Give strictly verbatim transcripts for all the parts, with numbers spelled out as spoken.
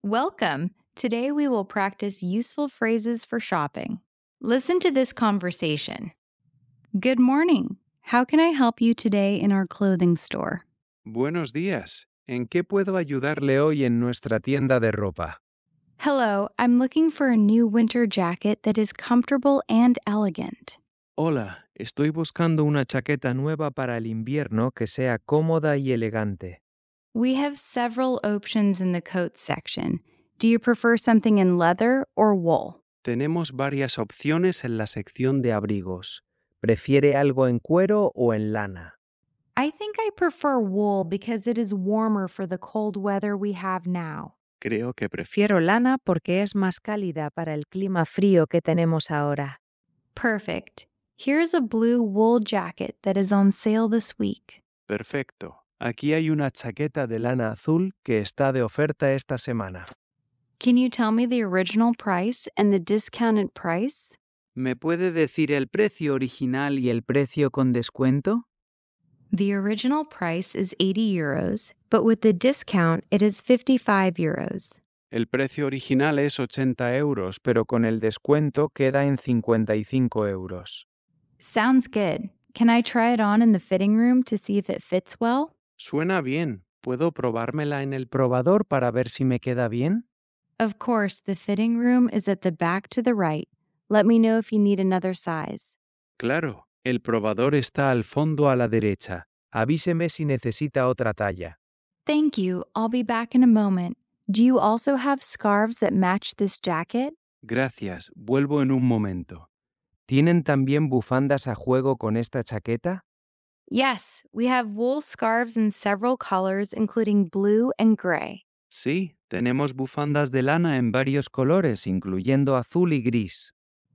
Welcome. Today we will practice useful phrases for shopping. Listen to this conversation. Good morning. How can I help you today in our clothing store? Buenos días. ¿En qué puedo ayudarle hoy en nuestra tienda de ropa? Hello, I'm looking for a new winter jacket that is comfortable and elegant. Hola, estoy buscando una chaqueta nueva para el invierno que sea cómoda y elegante. We have several options in the coat section. Do you prefer something in leather or wool? Tenemos varias opciones en la sección de abrigos. ¿Prefiere algo en cuero o en lana? I think I prefer wool because it is warmer for the cold weather we have now. Creo que prefiero. Prefiero lana porque es más cálida para el clima frío que tenemos ahora. Perfect. Here's a blue wool jacket that is on sale this week. Perfecto. Aquí hay una chaqueta de lana azul que está de oferta esta semana. Can you tell me the original price and the discounted price? ¿Me puede decir el precio original y el precio con descuento? The original price is eighty euros, but with the discount it is fifty-five euros. El precio original es ochenta euros, pero con el descuento queda en cincuenta y cinco euros. Sounds good. Can I try it on in the fitting room to see if it fits well? Suena bien. ¿Puedo probármela en el probador para ver si me queda bien? Of course, the fitting room is at the back to the right. Let me know if you need another size. Claro, el probador está al fondo a la derecha. Avíseme si necesita otra talla. Thank you. I'll be back in a moment. Do you also have scarves that match this jacket? Gracias, vuelvo en un momento. ¿Tienen también bufandas a juego con esta chaqueta? Yes, we have wool scarves in several colors, including blue and gray. Sí, tenemos bufandas de lana en varios colores, incluyendo azul y gris.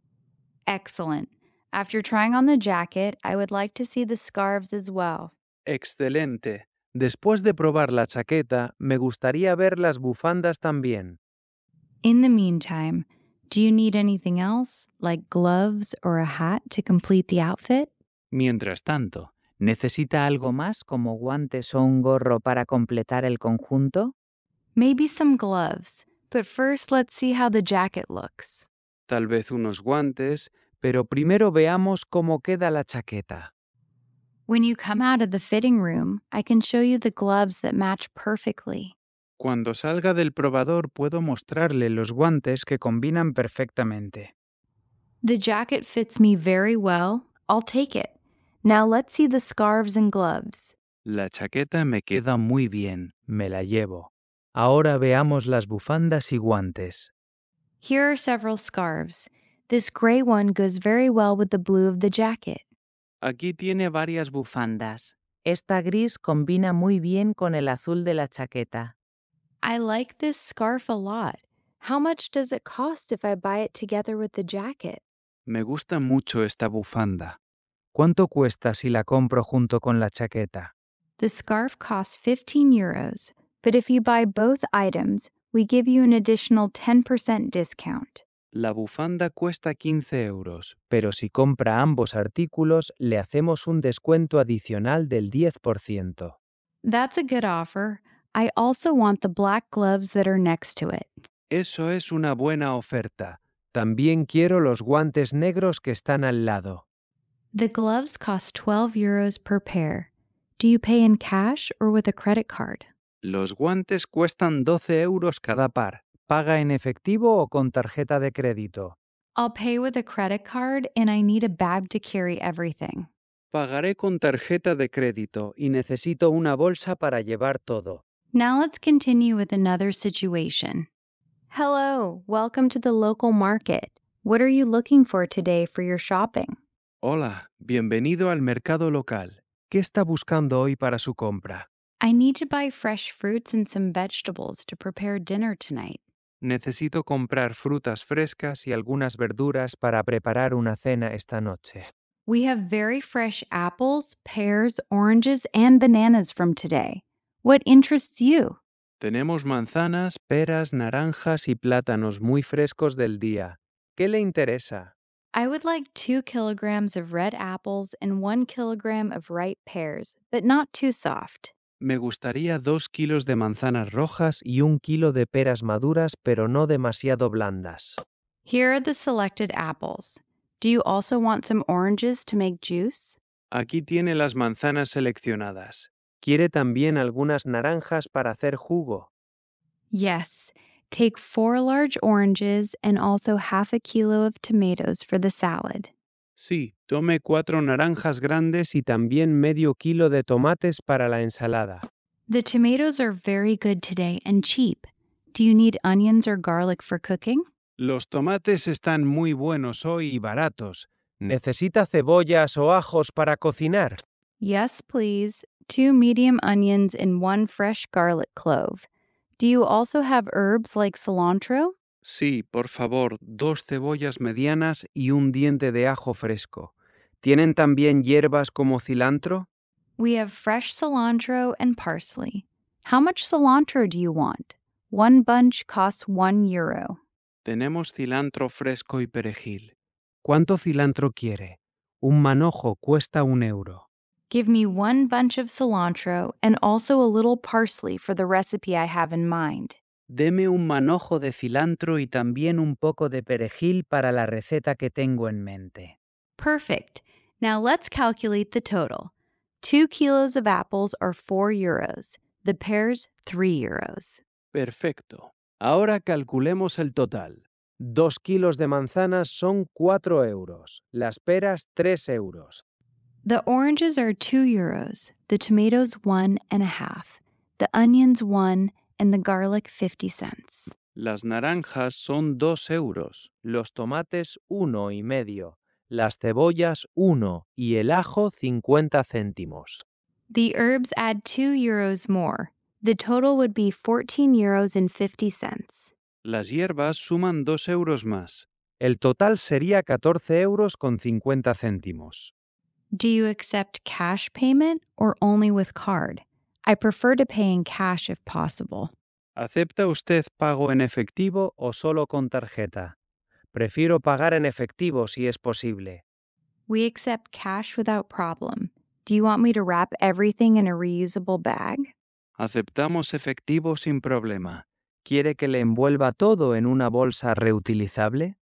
Excellent. After trying on the jacket, I would like to see the scarves as well. Excelente. Después de probar la chaqueta, me gustaría ver las bufandas también. In the meantime, do you need anything else, like gloves or a hat to complete the outfit? Mientras tanto, ¿Necesita algo más como guantes o un gorro para completar el conjunto? Maybe some gloves, but first let's see how the jacket looks. tal vez unos guantes, pero primero veamos cómo queda la chaqueta. When you come out of the fitting room, I can show you the gloves that match perfectly. Cuando salga del probador puedo mostrarle los guantes que combinan perfectamente. The jacket fits me very well. I'll take it. Now let's see the scarves and gloves. La chaqueta me queda muy bien, me la llevo. Ahora veamos las bufandas y guantes. Here are several scarves. This gray one goes very well with the blue of the jacket. Aquí tiene varias Bufandas. Esta gris combina muy bien con el azul de la chaqueta. I like this scarf a lot. How much does it cost if I buy it together with the jacket? Me gusta mucho esta bufanda. ¿Cuánto cuesta si la compro junto con la chaqueta? The scarf costs fifteen euros, but if you buy both items, we give you an additional ten percent discount. La bufanda cuesta quince euros, pero si compra ambos artículos le hacemos un descuento adicional del diez por ciento. That's a good offer. I also want the black gloves that are next to it. Eso es una buena oferta. También quiero los guantes negros que están al lado. The gloves cost twelve euros per pair. Do you pay in cash or with a credit card? Los guantes cuestan doce euros cada par. ¿Paga en efectivo o con tarjeta de crédito? I'll pay with a credit card and I need a bag to carry everything. Pagaré con tarjeta de crédito y necesito una bolsa para llevar todo. Now let's continue with another situation. Hello, welcome to the local market. What are you looking for today for your shopping? Hola, bienvenido al mercado local. ¿Qué está buscando hoy para su compra? I need to buy fresh fruits and some vegetables to prepare dinner tonight. Necesito comprar frutas frescas y algunas verduras para preparar una cena esta noche. We have very fresh apples, pears, oranges, and bananas from today. What interests you? Tenemos manzanas, peras, naranjas y plátanos muy frescos del día. ¿Qué le interesa? I would like two kilograms of red apples and one kilogram of ripe pears, but not too soft. Me gustaría dos kilos de manzanas rojas y un kilo de peras maduras, pero no demasiado blandas. Here are the selected apples. Do you also want some oranges to make juice? Aquí tiene las manzanas seleccionadas. ¿Quiere también algunas naranjas para hacer jugo? Yes. Take four large oranges and also half a kilo of tomatoes for the salad. Sí, tome cuatro naranjas grandes y también medio kilo de tomates para la ensalada. The tomatoes are very good today and cheap. Do you need onions or garlic for cooking? Los tomates están muy buenos hoy y baratos. ¿Necesita cebollas o ajos para cocinar? Yes, please. Two medium onions and one fresh garlic clove. Do you also have herbs like cilantro? Sí, por favor, dos cebollas medianas y un diente de ajo fresco. ¿Tienen también hierbas como cilantro? We have fresh cilantro and parsley. How much cilantro do you want? One bunch costs one euro. Tenemos cilantro fresco y perejil. ¿Cuánto cilantro quiere? Un manojo cuesta un euro. Give me one bunch of cilantro and also a little parsley for the recipe I have in mind. Deme un manojo de cilantro y también un poco de perejil para la receta que tengo en mente. Perfect. Now let's calculate the total. Two kilos of apples are four euros. The pears, three euros. Perfecto. Ahora calculemos el total. Dos kilos de manzanas son cuatro euros. Las peras, tres euros. The oranges are two euros. The tomatoes, one and a half. The onions, one, and the garlic, fifty cents. Las naranjas son dos euros. Los tomates, uno y medio. Las cebollas, uno. Y el ajo, cincuenta céntimos. The herbs add two euros more. The total would be fourteen euros and fifty cents. Las hierbas suman dos euros más. El total sería catorce euros con cincuenta céntimos. Do you accept cash payment or only with card? I prefer to pay in cash if possible. ¿Acepta usted pago en efectivo o solo con tarjeta? Prefiero pagar en efectivo si es posible. We accept cash without problem. Do you want me to wrap everything in a reusable bag? Aceptamos efectivo sin problema. ¿Quiere que le envuelva todo en una bolsa reutilizable?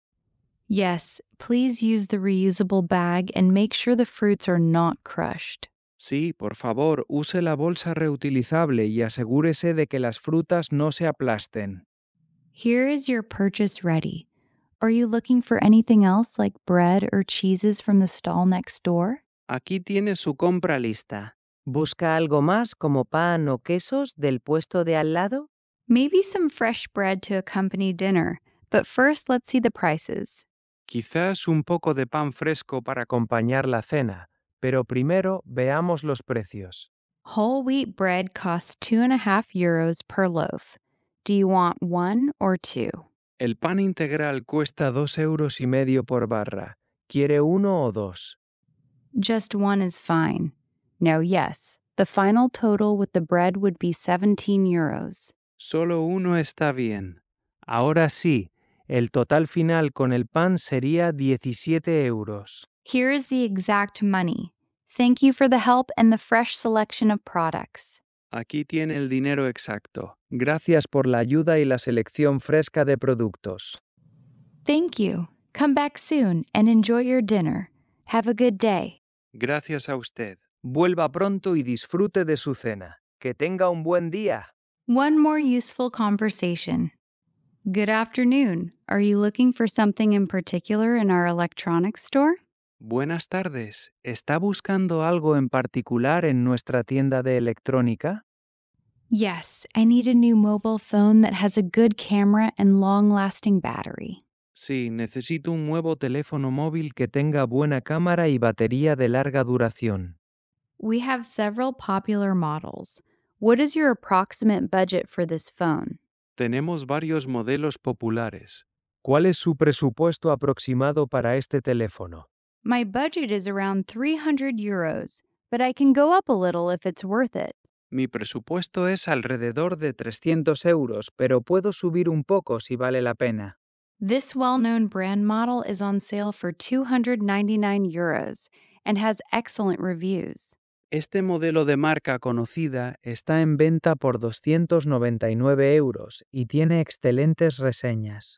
Yes, please use the reusable bag and make sure the fruits are not crushed. Sí, por favor, use la bolsa reutilizable y asegúrese de que las frutas no se aplasten. Here is your purchase ready. Are you looking for anything else like bread or cheeses from the stall next door? Aquí tiene su compra lista. ¿Busca algo más como pan o quesos del puesto de al lado? Maybe some fresh bread to accompany dinner, but first let's see the prices. Quizás un poco de pan fresco para acompañar la cena, pero primero veamos los precios. Whole wheat bread costs two and a half euros per loaf. Do you want one or two? El pan integral cuesta dos euros y medio por barra. ¿Quiere uno o dos? Just one is fine. No, yes. The final total with the bread would be seventeen euros. Solo uno está bien. Ahora sí, el total final con el pan sería diecisiete euros. Here is the exact money. Thank you for the help and the fresh selection of products. Aquí tiene el dinero exacto. Gracias por la ayuda y la selección fresca de productos. Thank you. Come back soon and enjoy your dinner. Have a good day. Gracias a usted. Vuelva pronto y disfrute de su cena. Que tenga un buen día. One more useful conversation. Good afternoon. Are you looking for something in particular in our electronics store? Buenas tardes. ¿Está buscando algo en particular en nuestra tienda de electrónica? Yes, I need a new mobile phone that has a good camera and long-lasting battery. Sí, necesito un nuevo teléfono móvil que tenga buena cámara y batería de larga duración. We have several popular models. What is your approximate budget for this phone? Tenemos varios modelos populares. ¿Cuál es su presupuesto aproximado para este teléfono? My budget is around three hundred euros, but I can go up a little if it's worth it. Mi presupuesto es alrededor de trescientos euros, pero puedo subir un poco si vale la pena. This well-known brand model is on sale for two hundred ninety-nine euros and has excellent reviews. Este modelo de marca conocida está en venta por doscientos noventa y nueve euros y tiene excelentes reseñas.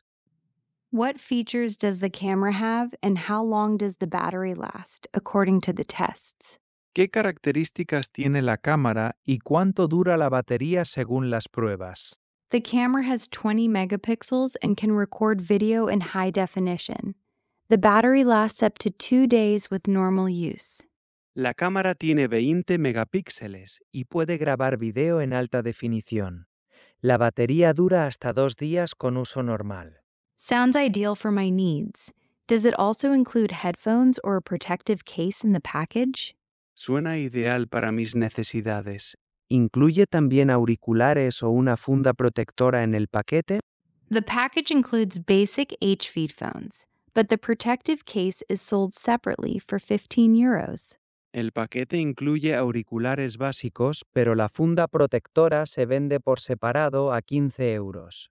What features does the camera have and how long does the battery last, according to the tests? ¿Qué características tiene la cámara y cuánto dura la batería según las pruebas? The camera has twenty megapixels and can record video in high definition. The battery lasts up to two days with normal use. La cámara tiene veinte megapíxeles y puede grabar video en alta definición. La batería dura hasta dos días con uso normal. Sounds ideal for my needs. Does it also include headphones or a protective case in the package? Suena ideal para mis necesidades. ¿Incluye también auriculares o una funda protectora en el paquete? The package includes basic H-Feed phones, but the protective case is sold separately for fifteen euros. El paquete incluye auriculares básicos, pero la funda protectora se vende por separado a quince euros.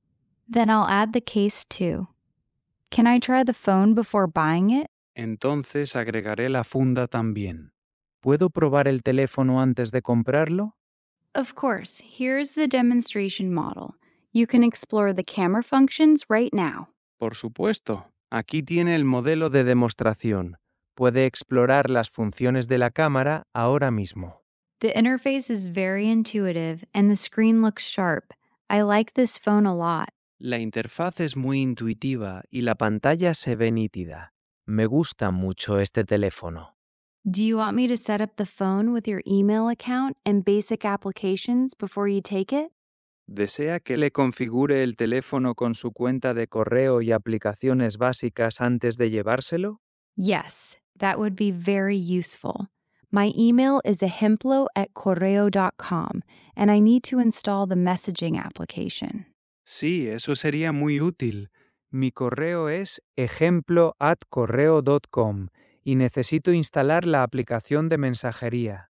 Then I'll add the case too. Can I try the phone before buying it? Entonces agregaré la funda también. ¿Puedo probar el teléfono antes de comprarlo? Of course, here's the demonstration model. You can explore the camera functions right now. Por supuesto. Aquí tiene el modelo de demostración. Puede explorar las funciones de la cámara ahora mismo. The interface is very intuitive and the screen looks sharp. I like this phone a lot. La interfaz es muy intuitiva y la pantalla se ve nítida. Me gusta mucho este teléfono. Do you want me to set up the phone with your email account and basic applications before you take it? ¿Desea que le configure el teléfono con su cuenta de correo y aplicaciones básicas antes de llevárselo? Yes, that would be very useful. My email is ejemplo at correo dot com, and I need to install the messaging application. Sí, eso sería muy útil. Mi correo es ejemplo at correo dot com y necesito instalar la aplicación de mensajería.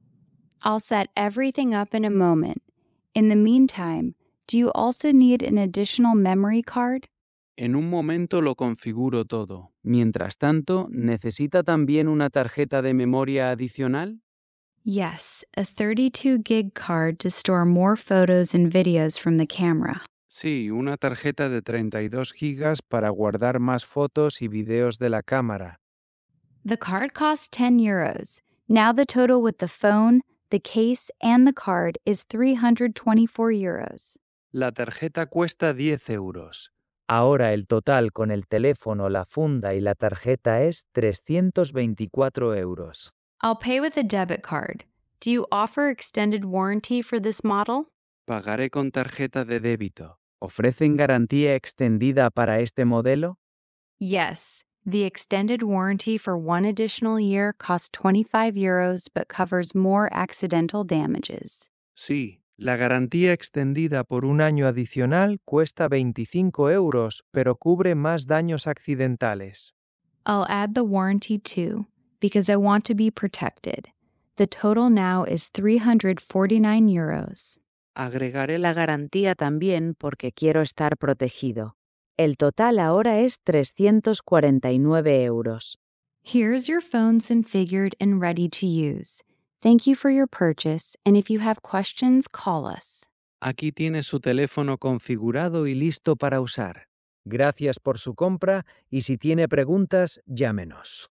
I'll set everything up in a moment. In the meantime, do you also need an additional memory card? En un momento lo configuro todo. Mientras tanto, ¿necesita también una tarjeta de memoria adicional? Yes, a thirty-two gig card to store more photos and videos from the camera. Sí, una tarjeta de treinta y dos gigas para guardar más fotos y videos de la cámara. The card costs ten euros. Now the total with the phone, the case, and the card is three hundred twenty-four euros. La tarjeta cuesta diez euros. Ahora el total con el teléfono, la funda y la tarjeta es trescientos veinticuatro euros. I'll pay with a debit card. Do you offer extended warranty for this model? Pagaré con tarjeta de débito. ¿Ofrecen garantía extendida para este modelo? Yes. The extended warranty for one additional year costs twenty-five euros but covers more accidental damages. Sí, la garantía extendida por un año adicional cuesta veinticinco euros, pero cubre más daños accidentales. I'll add the warranty too, because I want to be protected. The total now is three hundred forty-nine euros. Agregaré la garantía también porque quiero estar protegido. El total ahora es trescientos cuarenta y nueve euros. Here's your phone configured and ready to use. Thank you for your purchase, and if you have questions, call us. Aquí tiene su teléfono configurado y listo para usar. Gracias por su compra y si tiene preguntas, llámenos.